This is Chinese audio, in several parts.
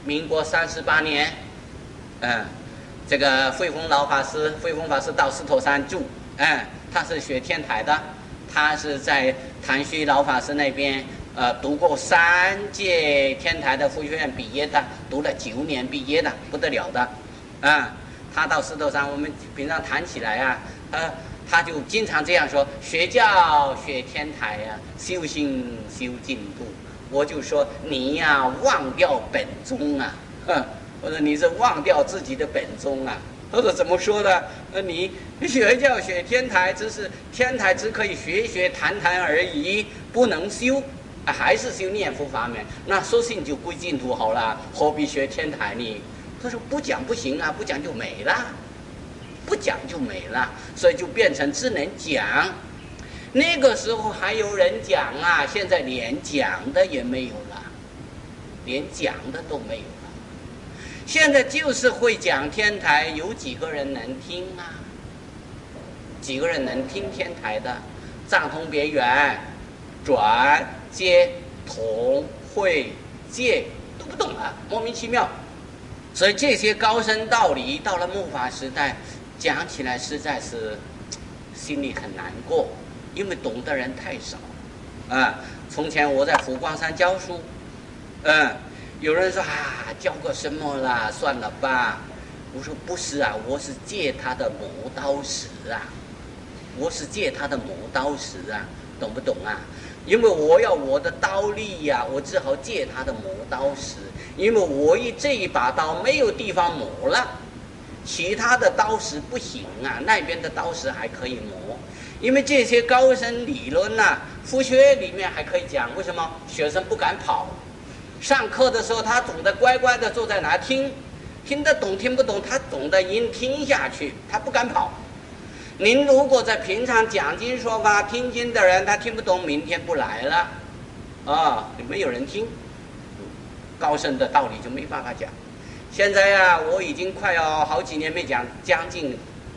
民国38年，这个慧峰法师到石头山住，他是学天台的，他是在谭旭老法师那边读过3届天台的佛学院毕业的，读了9年毕业的，不得了的，他到石头山，我们平常谈起来啊，他就经常这样说：学教学天台啊，修心修净土。我就说你呀，忘掉本宗啊！我说你是忘掉自己的本宗啊！他说怎么说呢？你学教学天台，只是天台只可以学谈而已，不能修，还是修念佛法门。那索性就归净土好了，何必学天台呢？他说不讲不行啊，不讲就没了，不讲就没了，所以就变成只能讲。那个时候还有人讲啊，现在连讲的也没有了，连讲的都没有了。现在就是会讲天台，有几个人能听啊？几个人能听天台的？藏通别圆、转接同会戒都不懂啊，莫名其妙。所以这些高深道理到了末法时代，讲起来实在是心里很难过。因为懂的人太少，从前我在佛光山教书，有人说教个什么啦，算了吧。我说不是啊，我是借他的磨刀石啊，我是借他的磨刀石啊，懂不懂啊？因为我要我的刀力呀，我只好借他的磨刀石，因为我这一把刀没有地方磨了，其他的刀石不行啊，那边的刀石还可以磨。因为这些高深理论啊，佛学里面还可以讲，为什么学生不敢跑？上课的时候他总得乖乖的坐在那听，听得懂听不懂他总得硬听下去，他不敢跑。您如果在平常讲经说法听经的人，他听不懂，明天不来了没有人听，高深的道理就没办法讲。现在啊，我已经快要好几年没讲，将近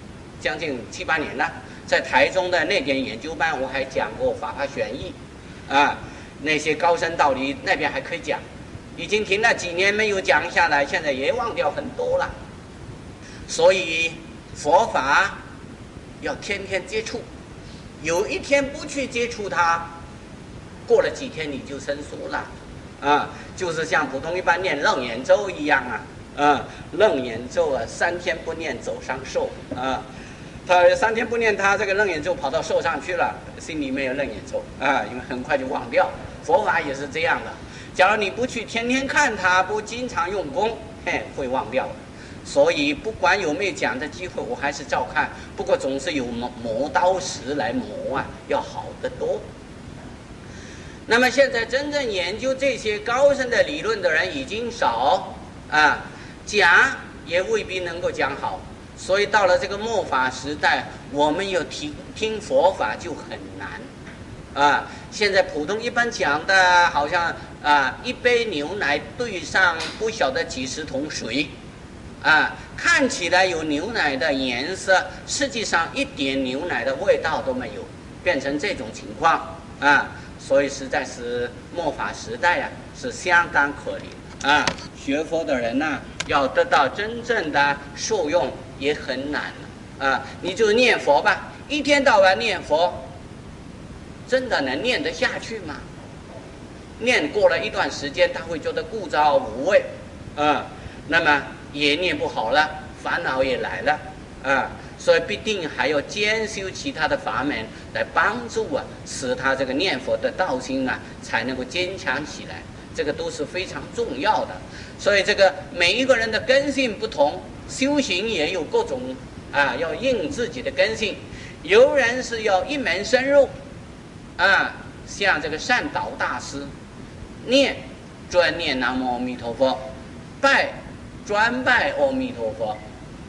7、8年了。在台中的那点研究班，我还讲过《法华玄义》那些高深道理那边还可以讲，已经停了几年没有讲下来，现在也忘掉很多了。所以佛法要天天接触，有一天不去接触它，过了几天你就生疏了就是像普通一般念楞严咒一样楞严咒3天不念走上寿他3天不念，他这个楞严咒跑到寿上去了，心里没有楞严咒因为很快就忘掉。佛法也是这样的，假如你不去天天看它，不经常用功，会忘掉的。所以不管有没有讲的机会，我还是照看，不过总是有磨刀石来磨要好得多。那么现在真正研究这些高深的理论的人已经少讲也未必能够讲好。所以到了这个末法时代，我们要听佛法就很难现在普通一般讲的，好像一杯牛奶兑上不晓得几十桶水看起来有牛奶的颜色，实际上一点牛奶的味道都没有，变成这种情况所以实在是末法时代是相当可怜学佛的人要得到真正的受用也很难你就念佛吧，一天到晚念佛，真的能念得下去吗？念过了一段时间，他会觉得枯燥无味那么也念不好了，烦恼也来了所以必定还要兼修其他的法门来帮助使他这个念佛的道心才能够坚强起来，这个都是非常重要的。所以这个每一个人的根性不同，修行也有各种要应自己的根性。有人是要一门深入像这个善导大师专念南无阿弥陀佛，专拜阿弥陀佛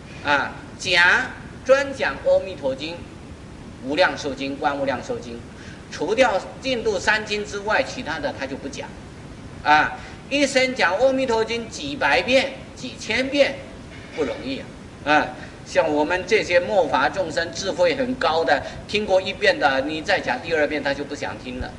专讲阿弥陀经、无量寿经、观无量寿经，除掉净土3经之外，其他的他就不讲一生讲阿弥陀经几百遍、几千遍不容易像我们这些末法众生智慧很高的，听过1遍的，你再讲第2遍他就不想听了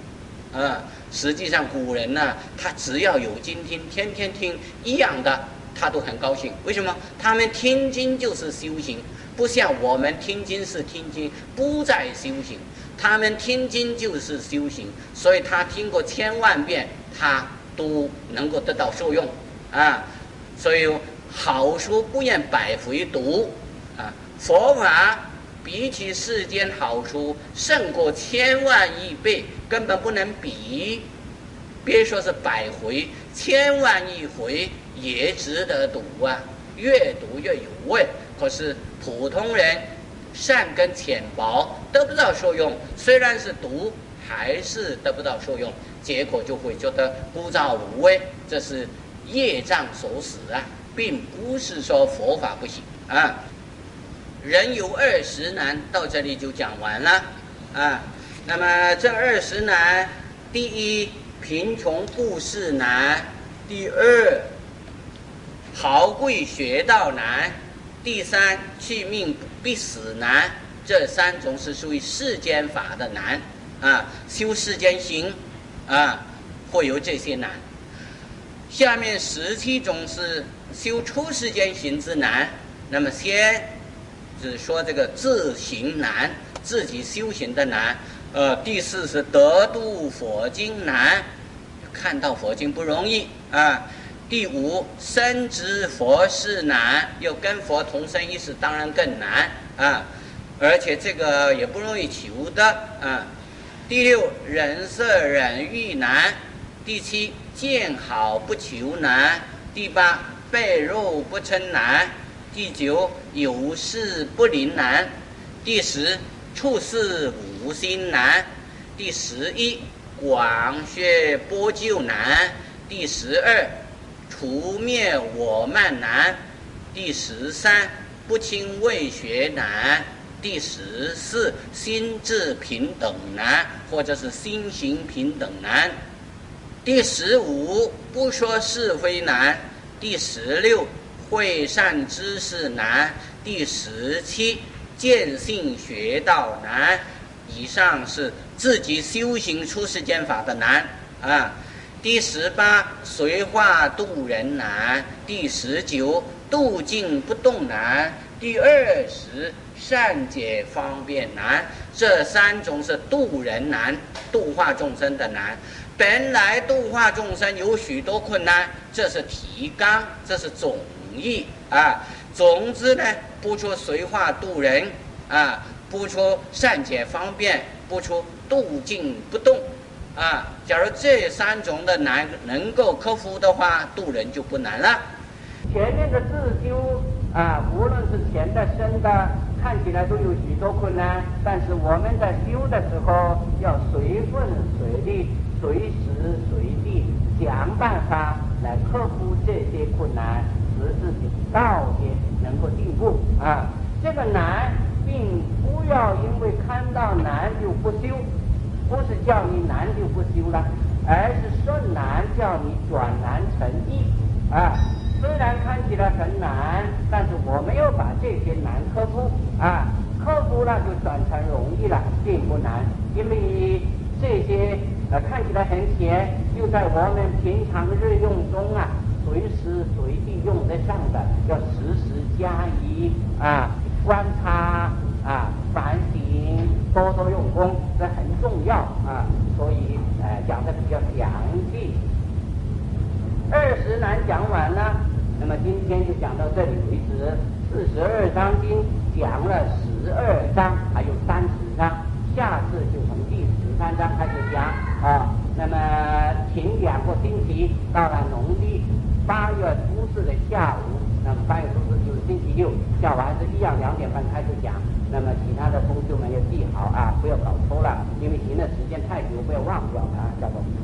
实际上古人呢，他只要有经听，天天听一样的，他都很高兴。为什么？他们听经就是修行，不像我们听经是听经，不在修行。他们听经就是修行，所以他听过千万遍，他都能够得到受用啊。所以好书不厌百回读啊，佛法比起世间好书胜过千万亿倍，根本不能比。别说是百回，千万亿回也值得读啊，越读越有味。可是普通人善根浅薄，得不到受用，虽然是读，还是得不到受用，结果就会觉得枯燥无味，这是业障所使啊，并不是说佛法不行啊。人有20难，到这里就讲完了啊。那么这20难，第一，贫穷故事难；第二，豪贵学道难；第三，去命必死难。这3种是属于世间法的难啊，修世间行啊，会有这些难。下面17种是修出世间行之难。那么先只说这个自行难，自己修行的难。第4是得度佛经难，看到佛经不容易啊。第5，深知佛事难，要跟佛同生一世，当然更难啊，而且这个也不容易求的啊。第6，忍色忍欲难。第7，见好不求难。第8，被肉不嗔难。第9，有事不临难。第10，处事无心难。第11，广学播救难。第12，除灭我慢难。第13，不轻未学难。第14，心智平等难，或者是心行平等难。第15，不说是非难。第16，会善知识难。第17，见性学道难。以上是自己修行出世间法的难啊。第18，随化度人难。第19，度静不动难。第20，善解方便难。这3种是度人难，度化众生的难。本来度化众生有许多困难，这是提纲，这是总义啊。总之呢，不出随化度人啊，不出善解方便，不出度静不动啊。假如这3种的难能够克服的话，度人就不难了。前面的自修啊，无论是浅的深的，看起来都有许多困难，但是我们在修的时候要随顺随力，随时随地想办法来克服这些困难，使自己道业能够进步啊。这个难并不要因为看到难就不修，不是叫你难就不修了，而是顺难叫你转难成易啊。虽然看起来很难，但是我们要把这些难克服啊，克服了就转成容易了，并不难。因为这些看起来很浅，就在我们平常日用中啊，随时随地用得上的，要时时加以观察啊，反省，多多用功，这很重要啊。所以讲得比较详细。20难讲完了，那么今天就讲到这里为止。42章经讲了12章，还有30章，下次就从第13章开始讲啊。那么停2个星期，到了农历8月初4的下午，那么8月初4就是星期六，下午还是一样2点半开始讲。那么其他的同学们要记好啊，不要搞错了，因为行的时间太久，不要忘掉啊，叫做。